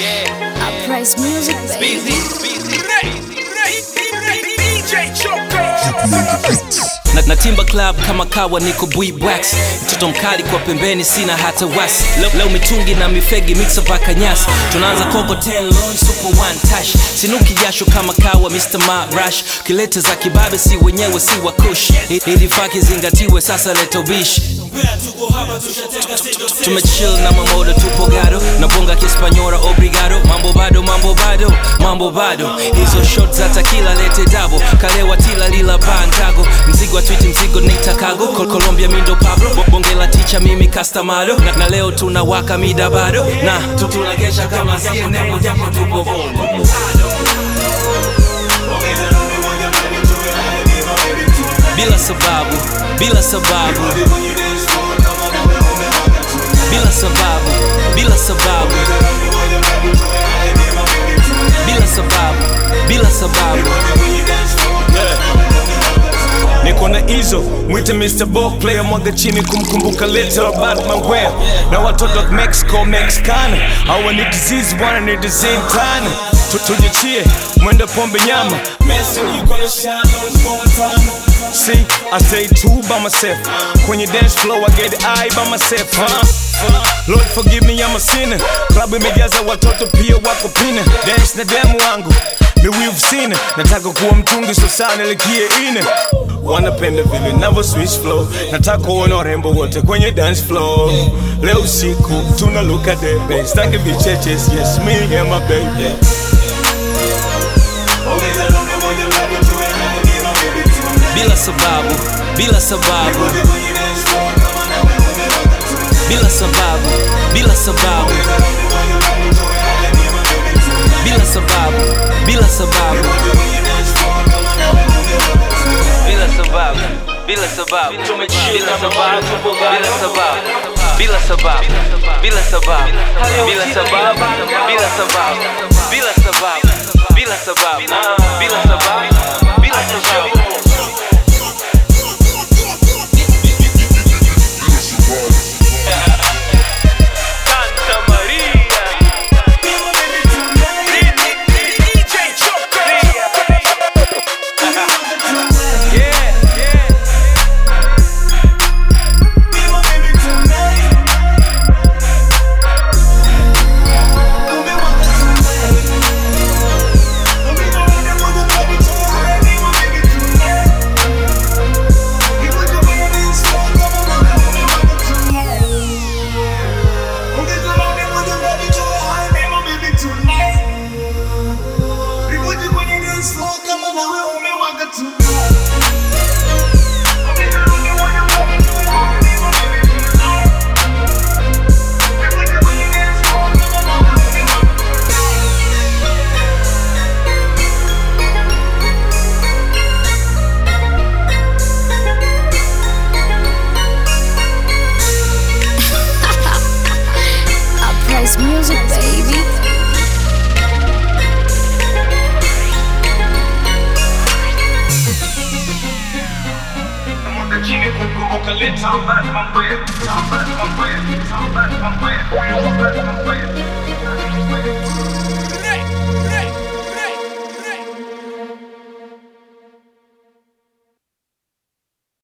Uprise music, baby. Na timba club kama kawa niko Bwibwax, mtoto mkali kwa pembeni sina hata wasi. Leo mitungi na mifegi mixa paka nyasi. Tunaanza koko 10 long super one touch. Sinuki jasho kama kawa Mr. Marash. Kilete za kibabe si wenyewe si wakush. Ilifaki zingatiwe sasa leto bish. Tumechill na mamodo tupo gado. Na bonga kispanyora obrigado. Mambo bado, mambo bado, mambo bado. Hizo shots za tequila lete dabo. Kalewa tila lila bandago. Mzigo wa tweet mzigo nitakago. Colombia mindo Pablo. Bonge la ticha mimi Castamado. Na leo tunawaka mida bado. Na tunagesha kama siye nebo japo tupo bondo. Bila sababu, bila sababu, bila sababu, bila sababu, bila sababu, bila sababu. Niko na hizo, mwite Mr. Ball player, mwaga chini kumkumbuka little Batman wear. Na watoto wa Mexico, Mexicana, hawa ni disease, wana ni the same time. Tujichie, mwende pombe nyama. Messi, you gonna shine on time. See, I stay true by myself. Kwenye dance floor, I get high by myself, huh? Lord forgive me, I'm a sinner. Club imejaza watoto pia wako pina. Dance na demu wangu, mi we've seen it. Nataka kuwa mtungi so sana likie ine. Wanapenda vile navo switch flow. Nataka kuona warembo wote kwenye dance floor. Leo usiku, tuna look at the bass. Staki vicheches, yes, me and my baby. Bila sababu, bila sababu, bila sababu, bila sababu, bila sababu, bila sababu, bila sababu, bila sababu, tumechill na sababu, tupo bila sababu, bila sababu, bila sababu, bila sababu, bila sababu, bila sababu, bila sababu, bila sababu, bila sababu. Uprise music, baby. Little Batman,